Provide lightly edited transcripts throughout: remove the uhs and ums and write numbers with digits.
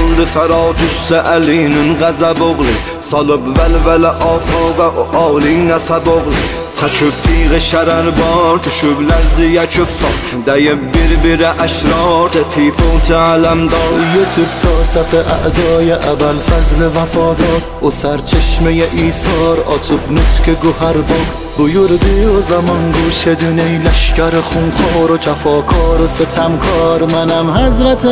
saldı Feratuss əlinin qəzəb oğlu Salıb vəlvələ afaqa o alin əsəb oğlu Çəkib tiğ şərər bar, düşüb ləzziyə küffar Dəyib bir-birə əşrar, zetib o cələmdar یوتیوب تا صف اعدای ابل فضل وفادار و سرچشمه ایثار açıp nutk گوهر باغ buyurdu o zaman گوش دون ای لشکر خونخوار و جفاکار و ستمکار منم حضرت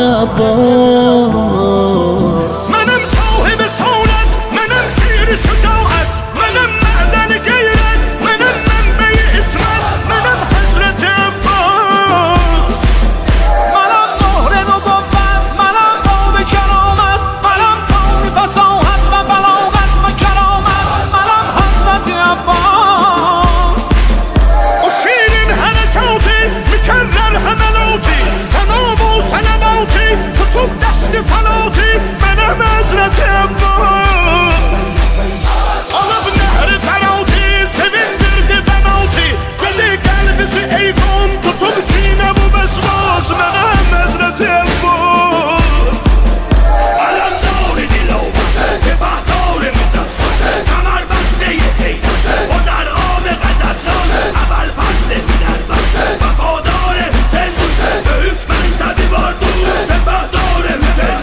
عباس منم صاحب سعادت منم شیر شجاعت منم معدن غیرت منم منبع اسمت منم حضرت عباس منم مهر نبوت منم باب کرامت منم پای فصاحت و بلاغت و کرامت منم حضرت عباس و شیرین حرکاتی مکرر حملاتی سلام و سلاماتی کتب دست فلاتی منم حضرت عباس Alıp nehri ferati sevindirdi benalti Deli kalbisi eyvan tutup çiğne bu besvas Menem Hazreti Abbas Alam dâri dilovası Sefahdâri müzeffası Kamar bastı yeteydası O dar ağabey gazapları Aval faslı fiderbası Vefadâri Hüseyin Büyük mensebi vardı Sefahdâri Hüseyin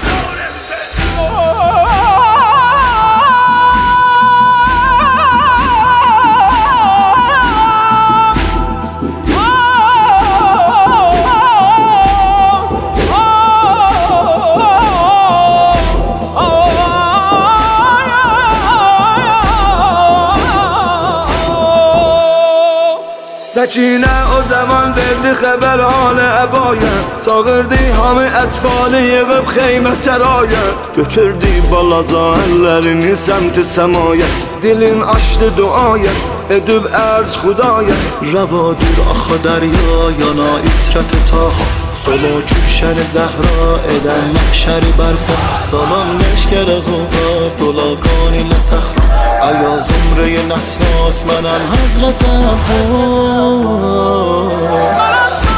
Səkinə o zaman verdi xəbər halı əbaya Çağırdı hamı ətfalı yığıb xeymə səraya Götürdü balaca əllərini səmti səmaya Dilin açdı duaya edib ərz xudaya روادور آخا دریا یانا ایترت تاها سلا کشن زهرا ادن محشر برپا سلام لشکر غوغا دلاکانی لسهرا ایا زمره نسناس منم حضرت عباس